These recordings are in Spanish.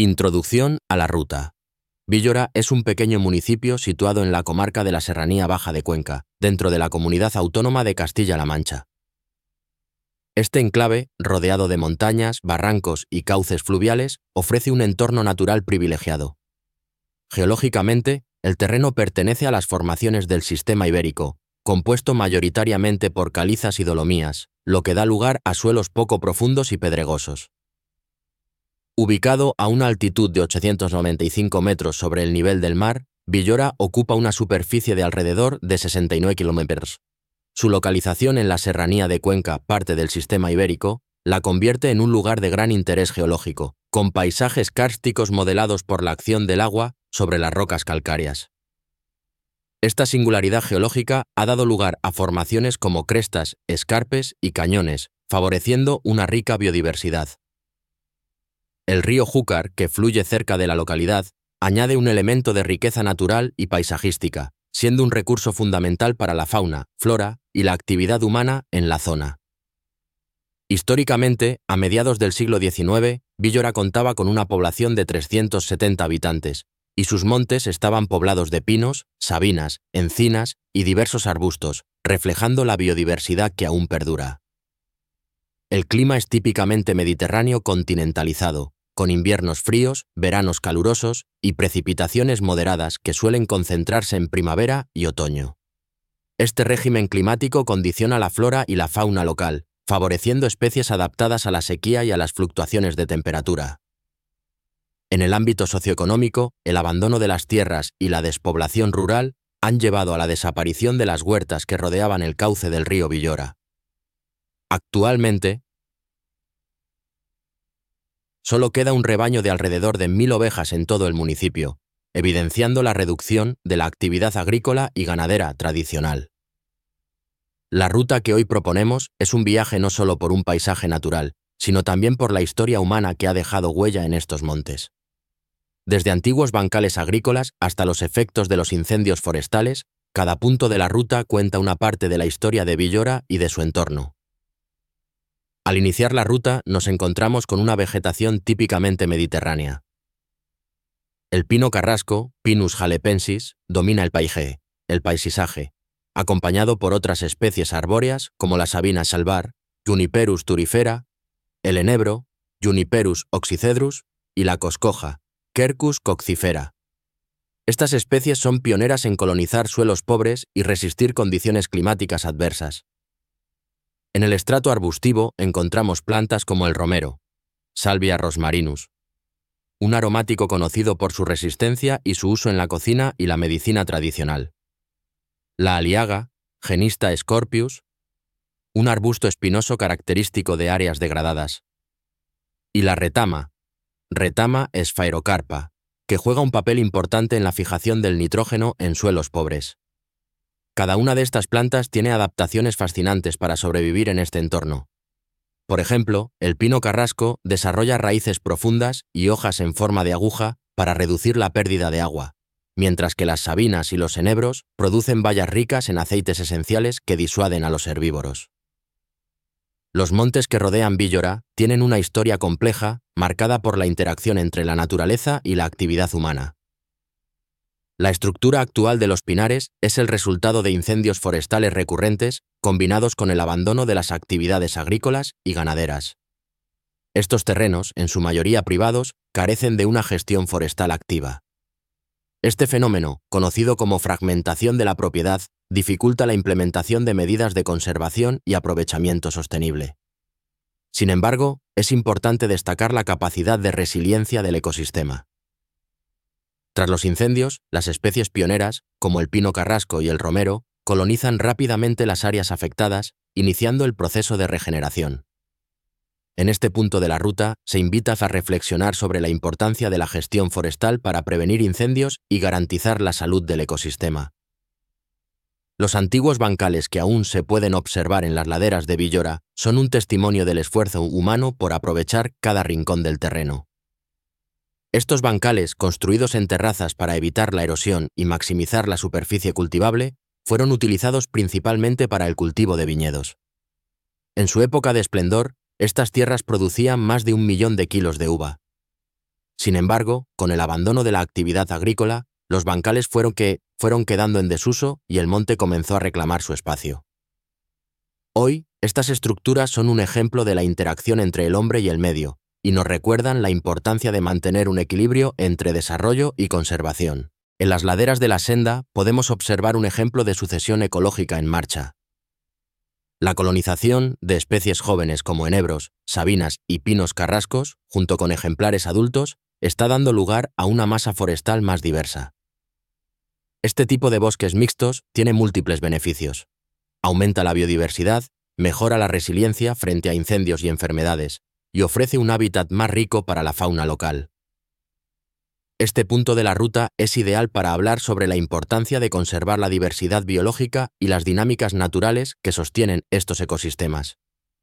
Introducción a la ruta. Villora es un pequeño municipio situado en la comarca de la Serranía Baja de Cuenca, dentro de la Comunidad Autónoma de Castilla-La Mancha. Este enclave, rodeado de montañas, barrancos y cauces fluviales, ofrece un entorno natural privilegiado. Geológicamente, el terreno pertenece a las formaciones del sistema ibérico, compuesto mayoritariamente por calizas y dolomías, lo que da lugar a suelos poco profundos y pedregosos. Ubicado a una altitud de 895 metros sobre el nivel del mar, Villora ocupa una superficie de alrededor de 69 kilómetros. Su localización en la Serranía de Cuenca, parte del sistema ibérico, la convierte en un lugar de gran interés geológico, con paisajes kársticos modelados por la acción del agua sobre las rocas calcáreas. Esta singularidad geológica ha dado lugar a formaciones como crestas, escarpes y cañones, favoreciendo una rica biodiversidad. El río Júcar, que fluye cerca de la localidad, añade un elemento de riqueza natural y paisajística, siendo un recurso fundamental para la fauna, flora y la actividad humana en la zona. Históricamente, a mediados del siglo XIX, Villora contaba con una población de 370 habitantes, y sus montes estaban poblados de pinos, sabinas, encinas y diversos arbustos, reflejando la biodiversidad que aún perdura. El clima es típicamente mediterráneo continentalizado, con inviernos fríos, veranos calurosos y precipitaciones moderadas que suelen concentrarse en primavera y otoño. Este régimen climático condiciona la flora y la fauna local, favoreciendo especies adaptadas a la sequía y a las fluctuaciones de temperatura. En el ámbito socioeconómico, el abandono de las tierras y la despoblación rural han llevado a la desaparición de las huertas que rodeaban el cauce del río Villora. Actualmente, solo queda un rebaño de alrededor de 1000 ovejas en todo el municipio, evidenciando la reducción de la actividad agrícola y ganadera tradicional. La ruta que hoy proponemos es un viaje no solo por un paisaje natural, sino también por la historia humana que ha dejado huella en estos montes. Desde antiguos bancales agrícolas hasta los efectos de los incendios forestales, cada punto de la ruta cuenta una parte de la historia de Villora y de su entorno. Al iniciar la ruta nos encontramos con una vegetación típicamente mediterránea. El pino carrasco, Pinus halepensis, domina el paisaje, acompañado por otras especies arbóreas como la sabina salvar, Juniperus turifera, el enebro, Juniperus oxycedrus y la coscoja, Quercus coccifera. Estas especies son pioneras en colonizar suelos pobres y resistir condiciones climáticas adversas. En el estrato arbustivo encontramos plantas como el romero, Salvia rosmarinus, un aromático conocido por su resistencia y su uso en la cocina y la medicina tradicional. La aliaga, Genista scorpius, un arbusto espinoso característico de áreas degradadas. Y la retama, Retama sphaerocarpa, que juega un papel importante en la fijación del nitrógeno en suelos pobres. Cada una de estas plantas tiene adaptaciones fascinantes para sobrevivir en este entorno. Por ejemplo, el pino carrasco desarrolla raíces profundas y hojas en forma de aguja para reducir la pérdida de agua, mientras que las sabinas y los enebros producen bayas ricas en aceites esenciales que disuaden a los herbívoros. Los montes que rodean Villora tienen una historia compleja, marcada por la interacción entre la naturaleza y la actividad humana. La estructura actual de los pinares es el resultado de incendios forestales recurrentes combinados con el abandono de las actividades agrícolas y ganaderas. Estos terrenos, en su mayoría privados, carecen de una gestión forestal activa. Este fenómeno, conocido como fragmentación de la propiedad, dificulta la implementación de medidas de conservación y aprovechamiento sostenible. Sin embargo, es importante destacar la capacidad de resiliencia del ecosistema. Tras los incendios, las especies pioneras, como el pino carrasco y el romero, colonizan rápidamente las áreas afectadas, iniciando el proceso de regeneración. En este punto de la ruta, se invita a reflexionar sobre la importancia de la gestión forestal para prevenir incendios y garantizar la salud del ecosistema. Los antiguos bancales que aún se pueden observar en las laderas de Villora son un testimonio del esfuerzo humano por aprovechar cada rincón del terreno. Estos bancales, construidos en terrazas para evitar la erosión y maximizar la superficie cultivable, fueron utilizados principalmente para el cultivo de viñedos. En su época de esplendor, estas tierras producían más de 1 millón de kilos de uva. Sin embargo, con el abandono de la actividad agrícola, los bancales fueron quedando en desuso y el monte comenzó a reclamar su espacio. Hoy, estas estructuras son un ejemplo de la interacción entre el hombre y el medio, y nos recuerdan la importancia de mantener un equilibrio entre desarrollo y conservación. En las laderas de la senda podemos observar un ejemplo de sucesión ecológica en marcha. La colonización de especies jóvenes como enebros, sabinas y pinos carrascos, junto con ejemplares adultos, está dando lugar a una masa forestal más diversa. Este tipo de bosques mixtos tiene múltiples beneficios. Aumenta la biodiversidad, mejora la resiliencia frente a incendios y enfermedades, y ofrece un hábitat más rico para la fauna local. Este punto de la ruta es ideal para hablar sobre la importancia de conservar la diversidad biológica y las dinámicas naturales que sostienen estos ecosistemas.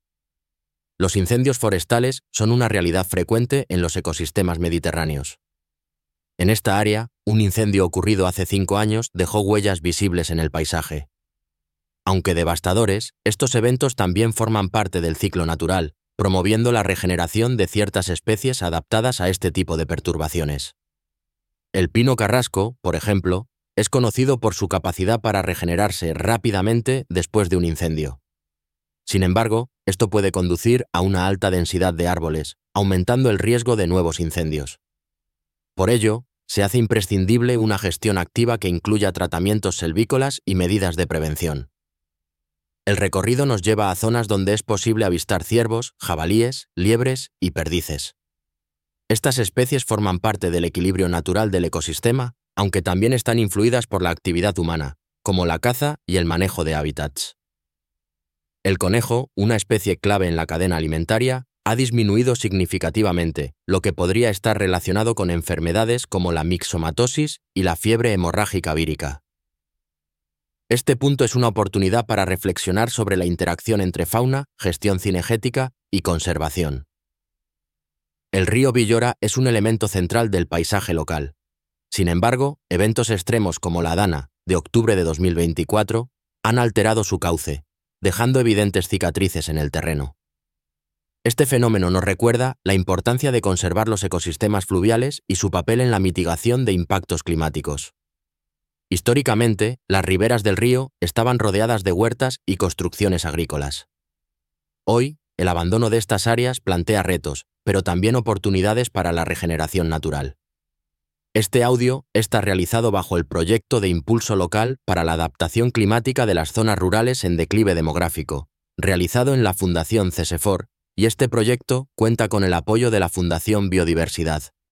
Los incendios forestales son una realidad frecuente en los ecosistemas mediterráneos. En esta área, un incendio ocurrido hace 5 años dejó huellas visibles en el paisaje. Aunque devastadores, estos eventos también forman parte del ciclo natural, promoviendo la regeneración de ciertas especies adaptadas a este tipo de perturbaciones. El pino carrasco, por ejemplo, es conocido por su capacidad para regenerarse rápidamente después de un incendio. Sin embargo, esto puede conducir a una alta densidad de árboles, aumentando el riesgo de nuevos incendios. Por ello, se hace imprescindible una gestión activa que incluya tratamientos selvícolas y medidas de prevención. El recorrido nos lleva a zonas donde es posible avistar ciervos, jabalíes, liebres y perdices. Estas especies forman parte del equilibrio natural del ecosistema, aunque también están influidas por la actividad humana, como la caza y el manejo de hábitats. El conejo, una especie clave en la cadena alimentaria, ha disminuido significativamente, lo que podría estar relacionado con enfermedades como la mixomatosis y la fiebre hemorrágica vírica. Este punto es una oportunidad para reflexionar sobre la interacción entre fauna, gestión cinegética y conservación. El río Villora es un elemento central del paisaje local. Sin embargo, eventos extremos como la Dana, de octubre de 2024, han alterado su cauce, dejando evidentes cicatrices en el terreno. Este fenómeno nos recuerda la importancia de conservar los ecosistemas fluviales y su papel en la mitigación de impactos climáticos. Históricamente, las riberas del río estaban rodeadas de huertas y construcciones agrícolas. Hoy, el abandono de estas áreas plantea retos, pero también oportunidades para la regeneración natural. Este audio está realizado bajo el proyecto de impulso local para la adaptación climática de las zonas rurales en declive demográfico, realizado en la Fundación CESEFOR, y este proyecto cuenta con el apoyo de la Fundación Biodiversidad.